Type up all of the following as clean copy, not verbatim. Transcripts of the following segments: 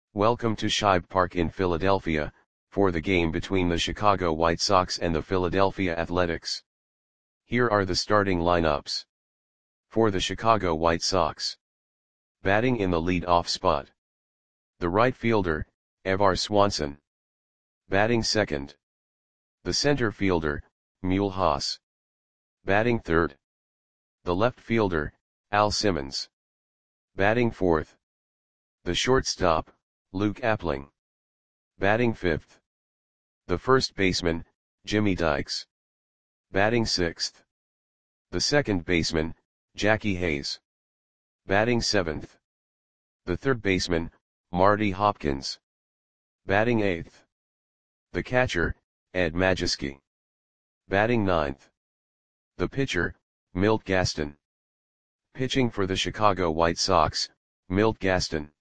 Welcome to Shibe Park in Philadelphia, for the game between the Chicago White Sox and the Philadelphia Athletics. Here are the starting lineups. For the Chicago White Sox. Batting in the lead-off spot. The right fielder, Evar Swanson. Batting second. The center fielder, Mule Haas. Batting third. The left fielder, Al Simmons. Batting fourth. The shortstop, Luke Appling. Batting fifth. The first baseman, Jimmy Dykes. Batting sixth. The second baseman, Jackie Hayes. Batting seventh. The third baseman, Marty Hopkins. Batting eighth. The catcher, Ed Majewski. Batting ninth. The pitcher, Milt Gaston. Pitching for the Chicago White Sox, Milt Gaston.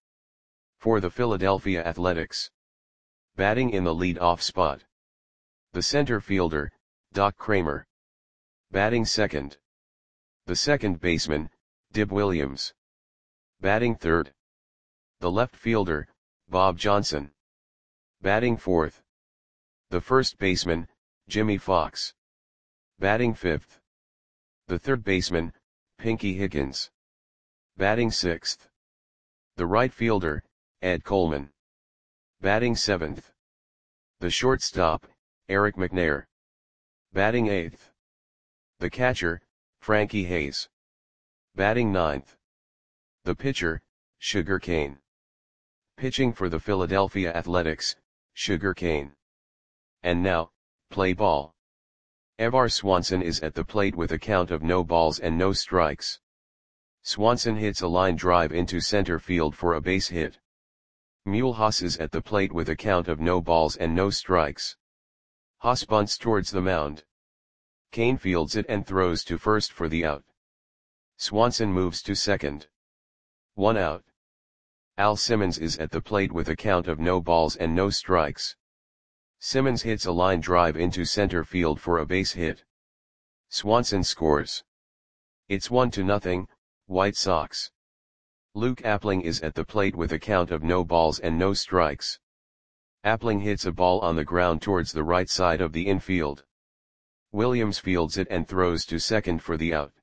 For the Philadelphia Athletics. Batting in the lead-off spot. The center fielder, Doc Kramer. Batting second. The second baseman, Dib Williams. Batting third. The left fielder, Bob Johnson. Batting fourth. The first baseman, Jimmy Fox. Batting fifth. The third baseman, Pinky Higgins. Batting sixth. The right fielder, Ed Coleman. Batting seventh. The shortstop, Eric McNair. Batting eighth. The catcher, Frankie Hayes. Batting ninth. The pitcher, Sugar Kane. Pitching for the Philadelphia Athletics, Sugar Kane. And now, play ball. Evar Swanson is at the plate with a count of no balls and no strikes. Swanson hits a line drive into center field for a base hit. Mule Haas is at the plate with a count of no balls and no strikes. Haas bunts towards the mound. Kane fields it and throws to first for the out. Swanson moves to second. 1 out. Al Simmons is at the plate with a count of no balls and no strikes. Simmons hits a line drive into center field for a base hit. Swanson scores. It's 1-0, White Sox. Luke Appling is at the plate with a count of no balls and no strikes. Appling hits a ball on the ground towards the right side of the infield. Williams fields it and throws to second for the out.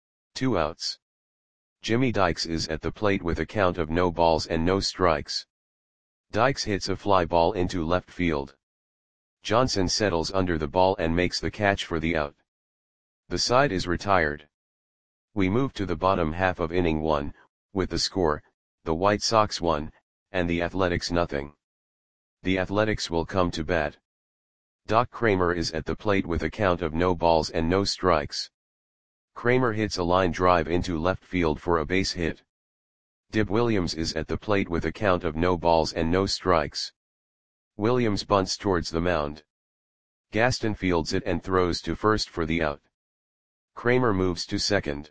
2 outs. Jimmy Dykes is at the plate with a count of no balls and no strikes. Dykes hits a fly ball into left field. Johnson settles under the ball and makes the catch for the out. The side is retired. We move to the bottom half of inning 1, with the score, the White Sox 1, and the Athletics 0. The Athletics will come to bat. Doc Kramer is at the plate with a count of no balls and no strikes. Kramer hits a line drive into left field for a base hit. Dib Williams is at the plate with a count of no balls and no strikes. Williams bunts towards the mound. Gaston fields it and throws to first for the out. Kramer moves to second.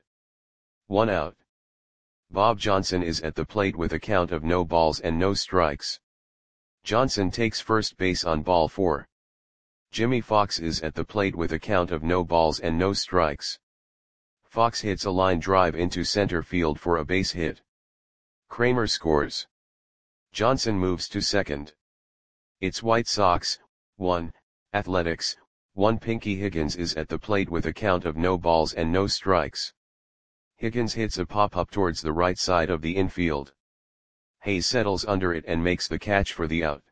1 out. Bob Johnson is at the plate with a count of no balls and no strikes. Johnson takes first base on ball 4. Jimmy Fox is at the plate with a count of no balls and no strikes. Fox hits a line drive into center field for a base hit. Kramer scores. Johnson moves to second. It's White Sox 1, Athletics 1. Pinky Higgins is at the plate with a count of no balls and no strikes. Higgins hits a pop-up towards the right side of the infield. Hayes settles under it and makes the catch for the out.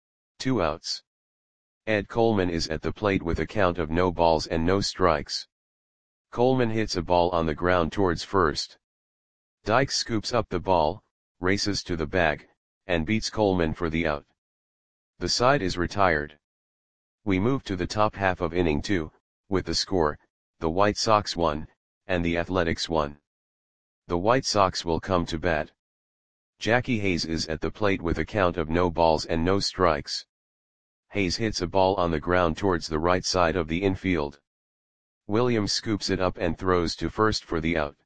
2 outs. Ed Coleman is at the plate with a count of no balls and no strikes. Coleman hits a ball on the ground towards first. Dykes scoops up the ball, races to the bag, and beats Coleman for the out. The side is retired. We move to the top half of inning 2, with the score, the White Sox 1, and the Athletics 1. The White Sox will come to bat. Jackie Hayes is at the plate with a count of no balls and no strikes. Hayes hits a ball on the ground towards the right side of the infield. Williams scoops it up and throws to first for the out.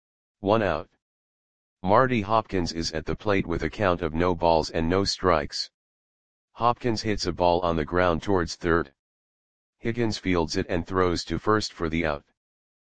1 out. Marty Hopkins is at the plate with a count of no balls and no strikes. Hopkins hits a ball on the ground towards third. Higgins fields it and throws to first for the out.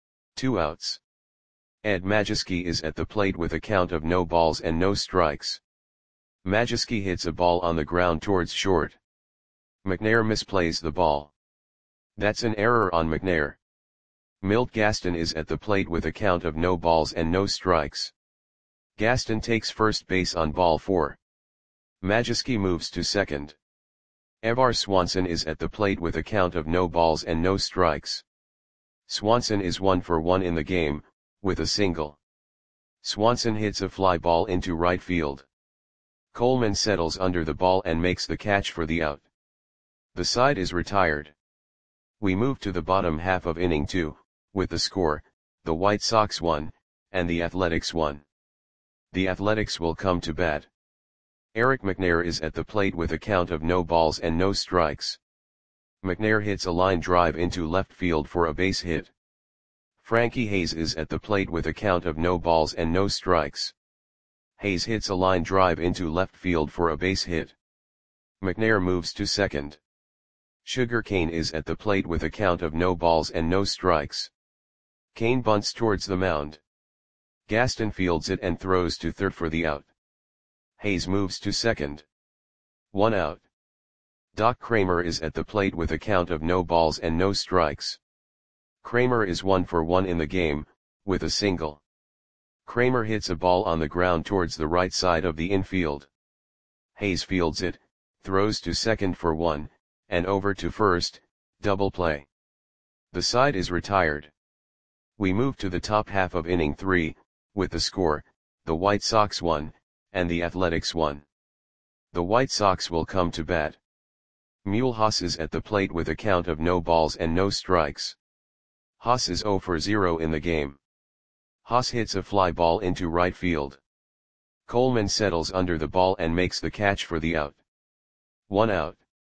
2 outs. Ed Majewski is at the plate with a count of no balls and no strikes. Majewski hits a ball on the ground towards short. McNair misplays the ball. That's an error on McNair. Milt Gaston is at the plate with a count of no balls and no strikes. Gaston takes first base on ball 4. Majewski moves to second. Evar Swanson is at the plate with a count of no balls and no strikes. Swanson is 1 for 1 in the game, with a single. Swanson hits a fly ball into right field. Coleman settles under the ball and makes the catch for the out. The side is retired. We move to the bottom half of inning 2, with the score, the White Sox 1, and the Athletics 1. The Athletics will come to bat. Eric McNair is at the plate with a count of no balls and no strikes. McNair hits a line drive into left field for a base hit. Frankie Hayes is at the plate with a count of no balls and no strikes. Hayes hits a line drive into left field for a base hit. McNair moves to second. Sugar Kane is at the plate with a count of no balls and no strikes. Kane bunts towards the mound. Gaston fields it and throws to third for the out. Hayes moves to second. 1 out. Doc Kramer is at the plate with a count of no balls and no strikes. Kramer is 1 for 1 in the game, with a single. Kramer hits a ball on the ground towards the right side of the infield. Hayes fields it, throws to second for 1, and over to first, double play. The side is retired. We move to the top half of inning 3, with the score, the White Sox 1, and the Athletics 1. The White Sox will come to bat. Mule Haas is at the plate with a count of no balls and no strikes. Haas is 0 for 0 in the game. Haas hits a fly ball into right field. Coleman settles under the ball and makes the catch for the out. 1 out.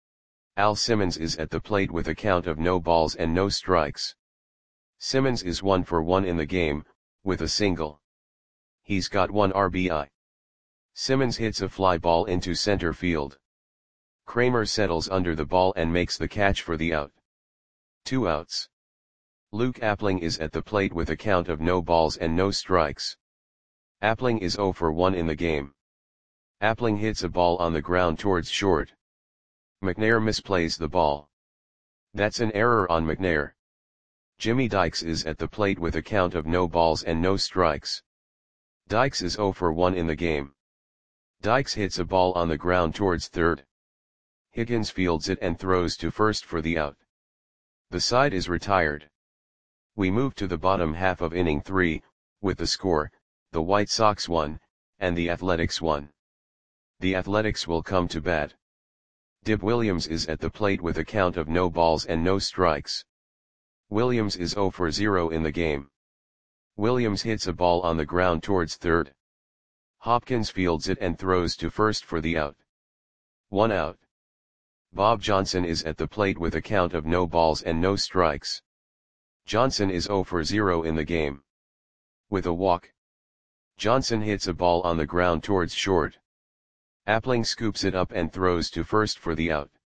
Al Simmons is at the plate with a count of no balls and no strikes. Simmons is 1 for 1 in the game, with a single. He's got 1 RBI. Simmons hits a fly ball into center field. Kramer settles under the ball and makes the catch for the out. 2 outs. Luke Appling is at the plate with a count of no balls and no strikes. Appling is 0 for 1 in the game. Appling hits a ball on the ground towards short. McNair misplays the ball. That's an error on McNair. Jimmy Dykes is at the plate with a count of no balls and no strikes. Dykes is 0 for 1 in the game. Dykes hits a ball on the ground towards third. Higgins fields it and throws to first for the out. The side is retired. We move to the bottom half of inning 3, with the score, the White Sox 1, and the Athletics 1. The Athletics will come to bat. Dib Williams is at the plate with a count of no balls and no strikes. Williams is 0 for 0 in the game. Williams hits a ball on the ground towards third. Hopkins fields it and throws to first for the out. 1 out. Bob Johnson is at the plate with a count of no balls and no strikes. Johnson is 0 for 0 in the game. With a walk. Johnson hits a ball on the ground towards short. Appling scoops it up and throws to first for the out.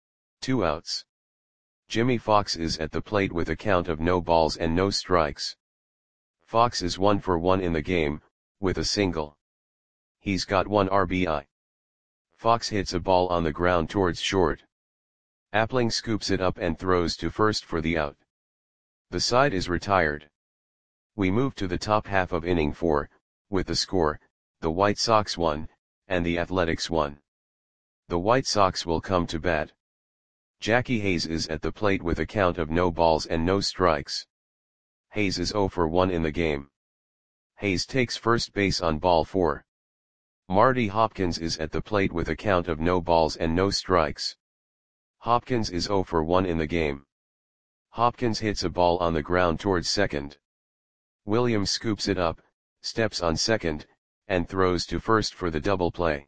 2 outs. Jimmy Fox is at the plate with a count of no balls and no strikes. Fox is 1 for 1 in the game, with a single. He's got 1 RBI. Fox hits a ball on the ground towards short. Appling scoops it up and throws to first for the out. The side is retired. We move to the top half of inning 4, with the score, the White Sox 1, and the Athletics 1. The White Sox will come to bat. Jackie Hayes is at the plate with a count of no balls and no strikes. Hayes is 0 for 1 in the game. Hayes takes first base on ball 4. Marty Hopkins is at the plate with a count of no balls and no strikes. Hopkins is 0 for 1 in the game. Hopkins hits a ball on the ground towards second. Williams scoops it up, steps on second, and throws to first for the double play.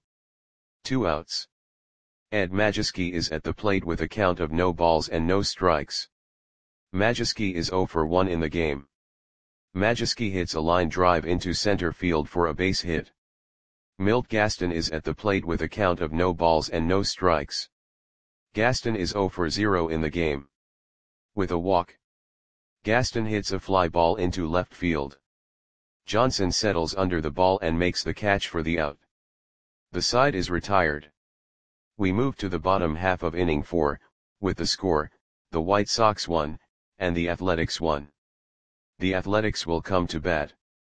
2 outs. Ed Majewski is at the plate with a count of no balls and no strikes. Majewski is 0 for 1 in the game. Majewski hits a line drive into center field for a base hit. Milt Gaston is at the plate with a count of no balls and no strikes. Gaston is 0 for 0 in the game. With a walk. Gaston hits a fly ball into left field. Johnson settles under the ball and makes the catch for the out. The side is retired. We move to the bottom half of inning 4, with the score, the White Sox 1, and the Athletics 1. The Athletics will come to bat.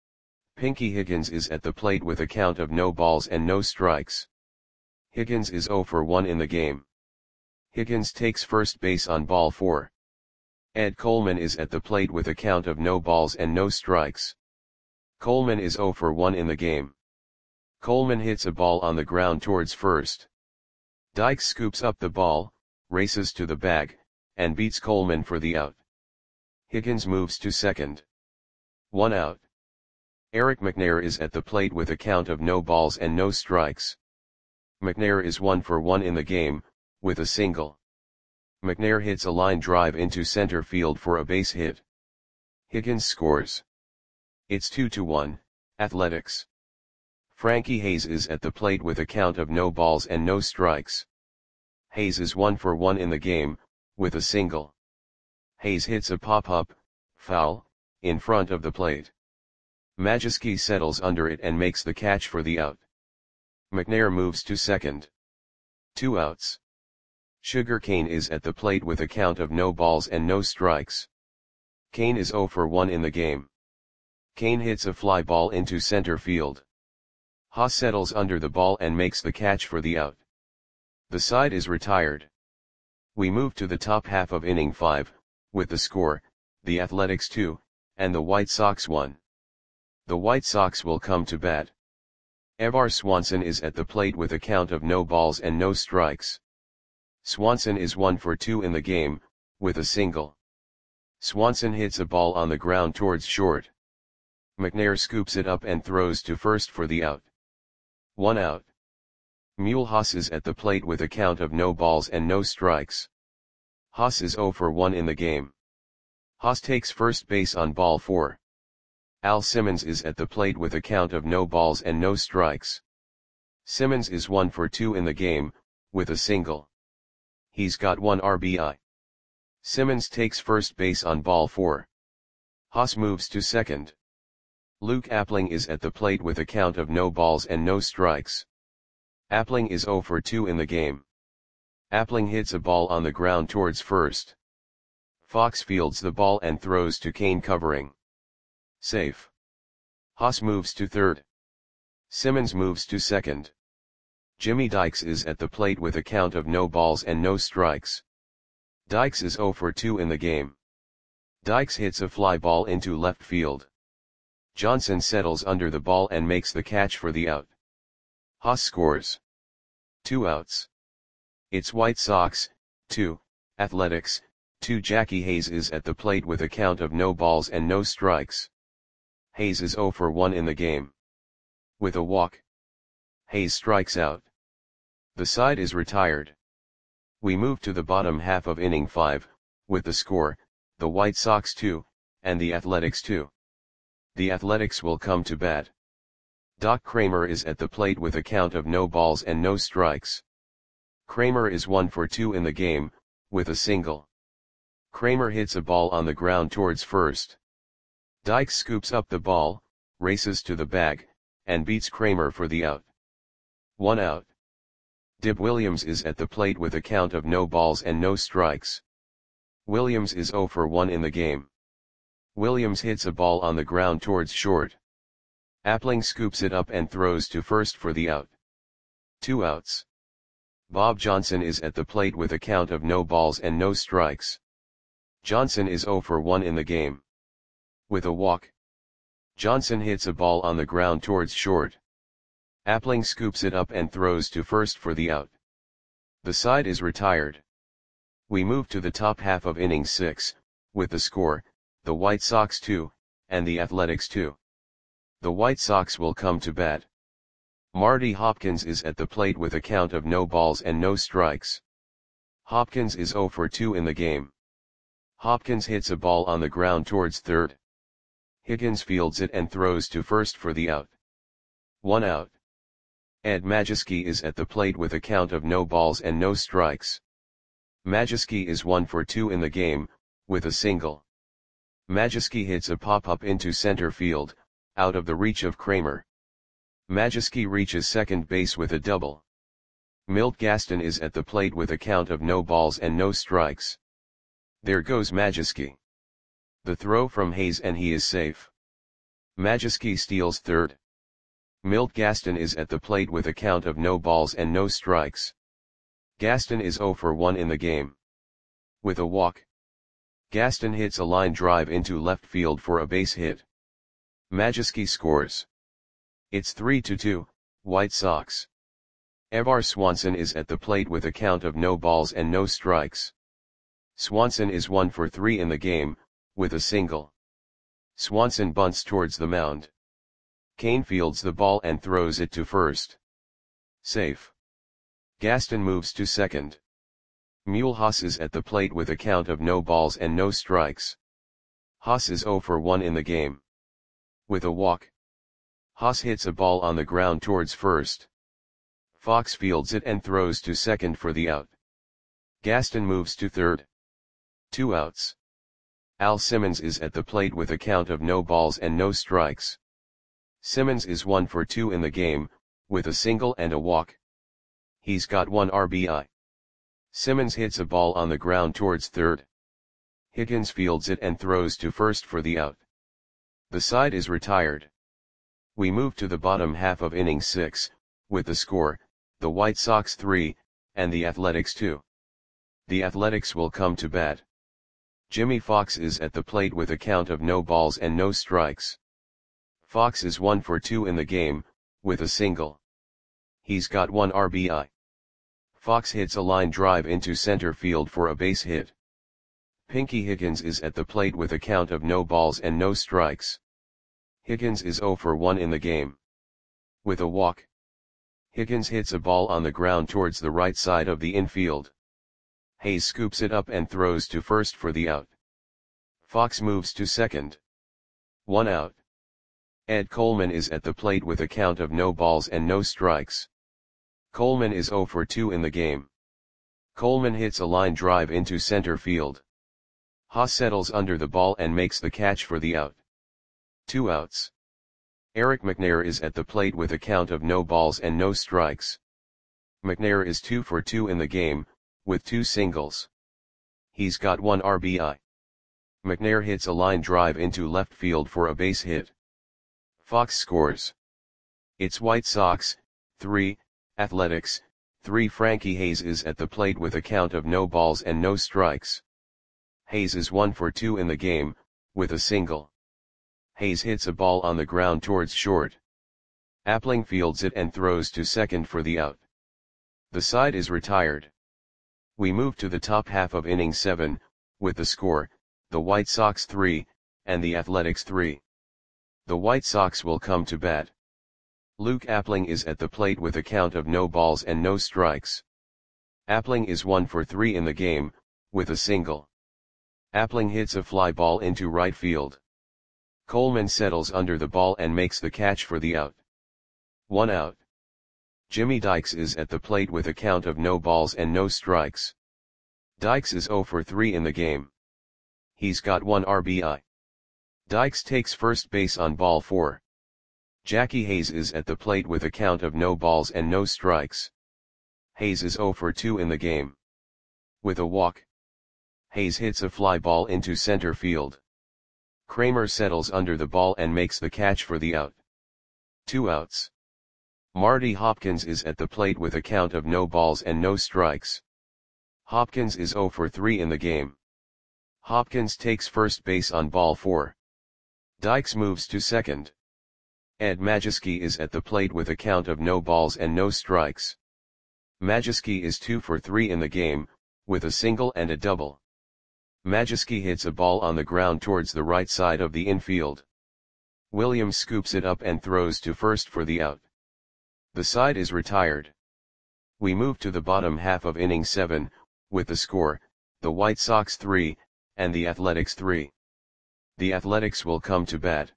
Pinky Higgins is at the plate with a count of no balls and no strikes. Higgins is 0 for 1 in the game. Higgins takes first base on ball 4. Ed Coleman is at the plate with a count of no balls and no strikes. Coleman is 0 for 1 in the game. Coleman hits a ball on the ground towards first. Dykes scoops up the ball, races to the bag, and beats Coleman for the out. Higgins moves to second. 1 out. Eric McNair is at the plate with a count of no balls and no strikes. McNair is 1 for 1 in the game, with a single. McNair hits a line drive into center field for a base hit. Higgins scores. It's 2-1, Athletics. Frankie Hayes is at the plate with a count of no balls and no strikes. Hayes is 1 for 1 in the game, with a single. Hayes hits a pop-up, foul, in front of the plate. Majewski settles under it and makes the catch for the out. McNair moves to second. 2 outs. Sugar Kane is at the plate with a count of no balls and no strikes. Kane is 0 for 1 in the game. Kane hits a fly ball into center field. Haas settles under the ball and makes the catch for the out. The side is retired. We move to the top half of inning 5, with the score, the Athletics 2, and the White Sox 1. The White Sox will come to bat. Evar Swanson is at the plate with a count of no balls and no strikes. Swanson is 1 for 2 in the game, with a single. Swanson hits a ball on the ground towards short. McNair scoops it up and throws to first for the out. 1 out. Mule Haas is at the plate with a count of no balls and no strikes. Haas is 0 for 1 in the game. Haas takes first base on ball 4. Al Simmons is at the plate with a count of no balls and no strikes. Simmons is 1 for 2 in the game, with a single. He's got 1 RBI. Simmons takes first base on ball 4. Haas moves to second. Luke Appling is at the plate with a count of no balls and no strikes. Appling is 0 for 2 in the game. Appling hits a ball on the ground towards first. Fox fields the ball and throws to Kane covering. Safe. Haas moves to third. Simmons moves to second. Jimmy Dykes is at the plate with a count of no balls and no strikes. Dykes is 0 for 2 in the game. Dykes hits a fly ball into left field. Johnson settles under the ball and makes the catch for the out. Haas scores. 2 outs. It's White Sox, 2, Athletics, 2. Jackie Hayes is at the plate with a count of no balls and no strikes. Hayes is 0 for 1 in the game. With a walk. Hayes strikes out. The side is retired. We move to the bottom half of inning 5, with the score, the White Sox 2, and the Athletics 2. The Athletics will come to bat. Doc Kramer is at the plate with a count of no balls and no strikes. Kramer is 1 for 2 in the game, with a single. Kramer hits a ball on the ground towards first. Dykes scoops up the ball, races to the bag, and beats Kramer for the out. 1 out. Dib Williams is at the plate with a count of no balls and no strikes. Williams is 0 for 1 in the game. Williams hits a ball on the ground towards short. Appling scoops it up and throws to first for the out. 2 outs. Bob Johnson is at the plate with a count of no balls and no strikes. Johnson is 0 for 1 in the game. With a walk. Johnson hits a ball on the ground towards short. Appling scoops it up and throws to first for the out. The side is retired. We move to the top half of inning 6, with the score, the White Sox 2, and the Athletics 2. The White Sox will come to bat. Marty Hopkins is at the plate with a count of no balls and no strikes. Hopkins is 0 for 2 in the game. Hopkins hits a ball on the ground towards third. Higgins fields it and throws to first for the out. 1 out. Ed Majewski is at the plate with a count of no balls and no strikes. Majewski is 1 for 2 in the game, with a single. Majewski hits a pop-up into center field, out of the reach of Kramer. Majewski reaches second base with a double. Milt Gaston is at the plate with a count of no balls and no strikes. There goes Majewski. The throw from Hayes and he is safe. Majewski steals third. Milt Gaston is at the plate with a count of no balls and no strikes. Gaston is 0 for 1 in the game. With a walk, Gaston hits a line drive into left field for a base hit. Majewski scores. It's 3-2, White Sox. Evar Swanson is at the plate with a count of no balls and no strikes. Swanson is 1 for 3 in the game, with a single. Swanson bunts towards the mound. Cain fields the ball and throws it to first. Safe. Gaston moves to second. Mulhouse is at the plate with a count of no balls and no strikes. Haas is 0 for 1 in the game. With a walk, Haas hits a ball on the ground towards first. Fox fields it and throws to second for the out. Gaston moves to third. 2 outs. Al Simmons is at the plate with a count of no balls and no strikes. Simmons is 1 for 2 in the game, with a single and a walk. He's got 1 RBI. Simmons hits a ball on the ground towards third. Higgins fields it and throws to first for the out. The side is retired. We move to the bottom half of inning 6, with the score, the White Sox 3, and the Athletics 2. The Athletics will come to bat. Jimmy Fox is at the plate with a count of no balls and no strikes. Fox is 1 for 2 in the game, with a single. He's got 1 RBI. Fox hits a line drive into center field for a base hit. Pinky Higgins is at the plate with a count of no balls and no strikes. Higgins is 0 for 1 in the game. With a walk, Higgins hits a ball on the ground towards the right side of the infield. Hayes scoops it up and throws to first for the out. Fox moves to second. 1 out. Ed Coleman is at the plate with a count of no balls and no strikes. Coleman is 0 for 2 in the game. Coleman hits a line drive into center field. Haas settles under the ball and makes the catch for the out. 2 outs. Eric McNair is at the plate with a count of no balls and no strikes. McNair is 2 for 2 in the game, with 2 singles. He's got 1 RBI. McNair hits a line drive into left field for a base hit. Fox scores. It's White Sox 3, Athletics 3. Frankie Hayes is at the plate with a count of no balls and no strikes. Hayes is 1 for 2 in the game, with a single. Hayes hits a ball on the ground towards short. Appling fields it and throws to second for the out. The side is retired. We move to the top half of inning 7, with the score, the White Sox 3, and the Athletics 3. The White Sox will come to bat. Luke Appling is at the plate with a count of no balls and no strikes. Appling is 1 for 3 in the game, with a single. Appling hits a fly ball into right field. Coleman settles under the ball and makes the catch for the out. 1 out. Jimmy Dykes is at the plate with a count of no balls and no strikes. Dykes is 0 for 3 in the game. He's got 1 RBI. Dykes takes first base on ball 4. Jackie Hayes is at the plate with a count of no balls and no strikes. Hayes is 0 for 2 in the game. With a walk, Hayes hits a fly ball into center field. Kramer settles under the ball and makes the catch for the out. 2 outs. Marty Hopkins is at the plate with a count of no balls and no strikes. Hopkins is 0 for 3 in the game. Hopkins takes first base on ball 4. Dykes moves to second. Ed Majewski is at the plate with a count of no balls and no strikes. Majewski is 2 for 3 in the game, with a single and a double. Majewski hits a ball on the ground towards the right side of the infield. Williams scoops it up and throws to first for the out. The side is retired. We move to the bottom half of inning 7, with the score, the White Sox 3, and the Athletics 3. The Athletics will come to bat.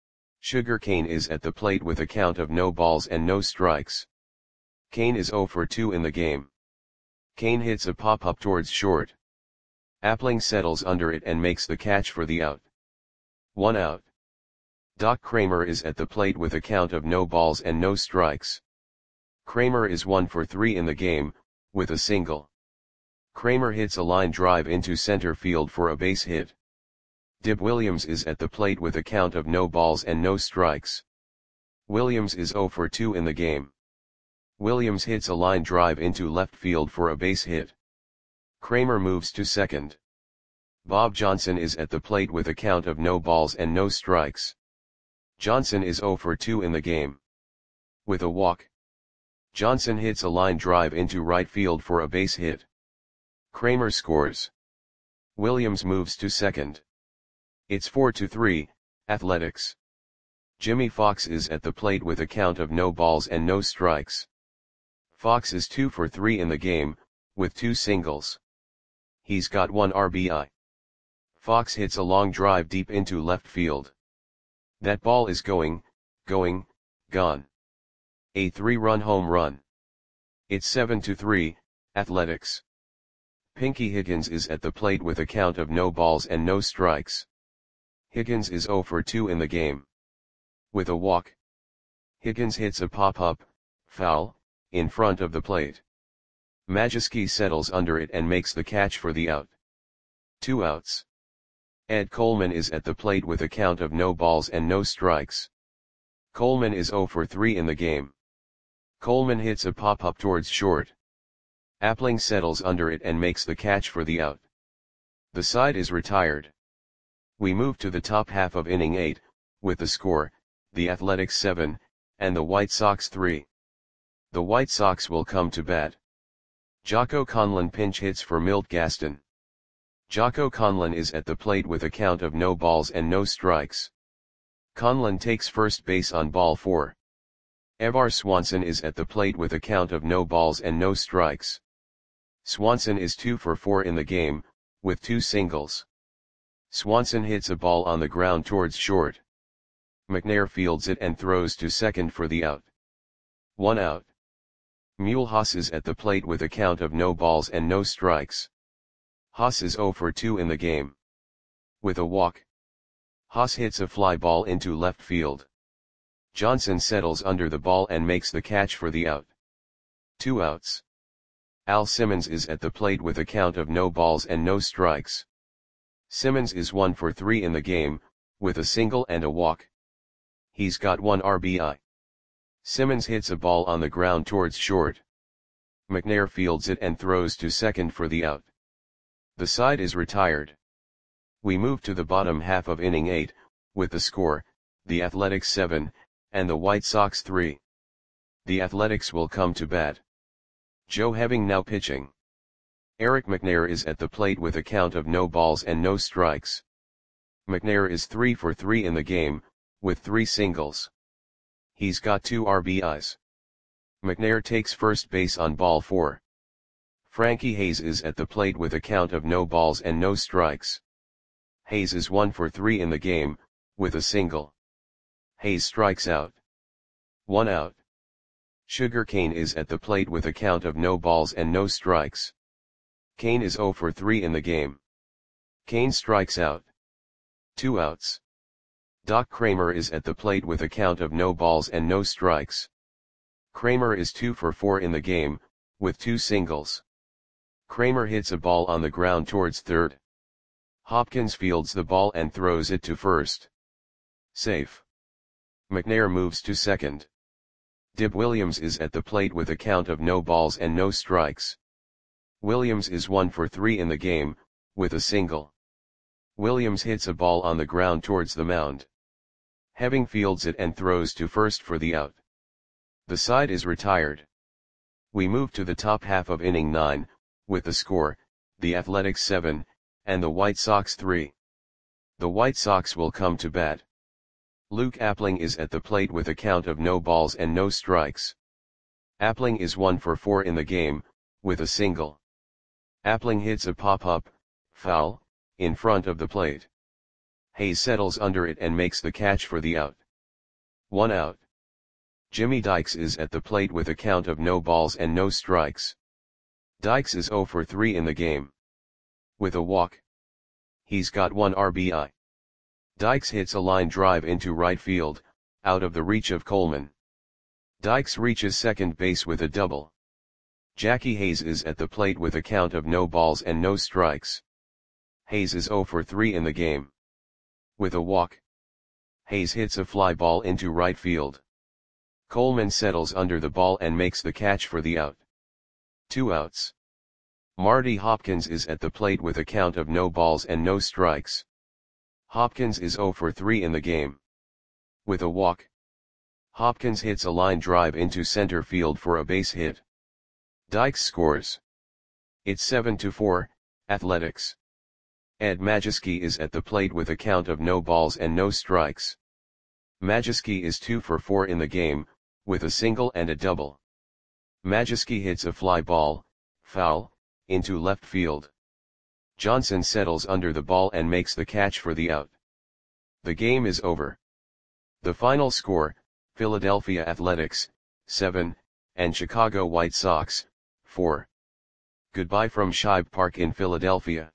Sugar Kane is at the plate with a count of no balls and no strikes. Kane is 0 for 2 in the game. Kane hits a pop-up towards short. Appling settles under it and makes the catch for the out. 1 out. Doc Kramer is at the plate with a count of no balls and no strikes. Kramer is 1 for 3 in the game, with a single. Kramer hits a line drive into center field for a base hit. Dib Williams is at the plate with a count of no balls and no strikes. Williams is 0 for 2 in the game. Williams hits a line drive into left field for a base hit. Kramer moves to second. Bob Johnson is at the plate with a count of no balls and no strikes. Johnson is 0 for 2 in the game. With a walk. Johnson hits a line drive into right field for a base hit. Kramer scores. Williams moves to second. It's 4-3, Athletics. Jimmy Fox is at the plate with a count of no balls and no strikes. Fox is 2 for 3 in the game, with 2 singles. He's got 1 RBI. Fox hits a long drive deep into left field. That ball is gone. A 3-run home run. It's 7-3, Athletics. Pinky Higgins is at the plate with a count of no balls and no strikes. Higgins is 0 for 2 in the game. With a walk. Higgins hits a pop-up, foul, in front of the plate. Majewski settles under it and makes the catch for the out. 2 outs. Ed Coleman is at the plate with a count of no balls and no strikes. Coleman is 0 for 3 in the game. Coleman hits a pop-up towards short. Appling settles under it and makes the catch for the out. The side is retired. We move to the top half of inning 8, with the score, the Athletics 7, and the White Sox 3. The White Sox will come to bat. Jocko Conlon pinch hits for Milt Gaston. Jocko Conlon is at the plate with a count of no balls and no strikes. Conlon takes first base on ball 4. Evar Swanson is at the plate with a count of no balls and no strikes. Swanson is 2 for 4 in the game, with 2 singles. Swanson hits a ball on the ground towards short. McNair fields it and throws to second for the out. 1 out. Mule Haas is at the plate with a count of no balls and no strikes. Haas is 0 for 2 in the game. With a walk. Haas hits a fly ball into left field. Johnson settles under the ball and makes the catch for the out. 2 outs. Al Simmons is at the plate with a count of no balls and no strikes. Simmons is 1 for 3 in the game, with a single and a walk. He's got 1 RBI. Simmons hits a ball on the ground towards short. McNair fields it and throws to second for the out. The side is retired. We move to the bottom half of inning 8, with the score, the Athletics 7, and the White Sox 3. The Athletics will come to bat. Joe Heving now pitching. Eric McNair is at the plate with a count of no balls and no strikes. McNair is 3 for 3 in the game, with 3 singles. He's got 2 RBIs. McNair takes first base on ball 4. Frankie Hayes is at the plate with a count of no balls and no strikes. Hayes is 1 for 3 in the game, with a single. Hayes strikes out. 1 out. Sugar Kane is at the plate with a count of no balls and no strikes. Kane is 0 for 3 in the game. Kane strikes out. 2 outs. Doc Kramer is at the plate with a count of no balls and no strikes. Kramer is 2 for 4 in the game, with 2 singles. Kramer hits a ball on the ground towards third. Hopkins fields the ball and throws it to first. Safe. McNair moves to second. Dib Williams is at the plate with a count of no balls and no strikes. Williams is 1 for 3 in the game, with a single. Williams hits a ball on the ground towards the mound. Heving fields it and throws to first for the out. The side is retired. We move to the top half of inning 9, with the score, the Athletics 7, and the White Sox 3. The White Sox will come to bat. Luke Appling is at the plate with a count of no balls and no strikes. Appling is 1 for 4 in the game, with a single. Appling hits a pop-up, foul, in front of the plate. Hayes settles under it and makes the catch for the out. 1 out. Jimmy Dykes is at the plate with a count of no balls and no strikes. Dykes is 0 for 3 in the game. With a walk. He's got 1 RBI. Dykes hits a line drive into right field, out of the reach of Coleman. Dykes reaches second base with a double. Jackie Hayes is at the plate with a count of no balls and no strikes. Hayes is 0 for 3 in the game. With a walk, Hayes hits a fly ball into right field. Coleman settles under the ball and makes the catch for the out. 2 outs. Marty Hopkins is at the plate with a count of no balls and no strikes. Hopkins is 0 for 3 in the game. With a walk, Hopkins hits a line drive into center field for a base hit. Dykes scores. It's 7-4, Athletics. Ed Majewski is at the plate with a count of no balls and no strikes. Majewski is 2 for 4 in the game, with a single and a double. Majewski hits a fly ball, foul, into left field. Johnson settles under the ball and makes the catch for the out. The game is over. The final score, Philadelphia Athletics, 7, and Chicago White Sox, 4. Goodbye from Shibe Park in Philadelphia.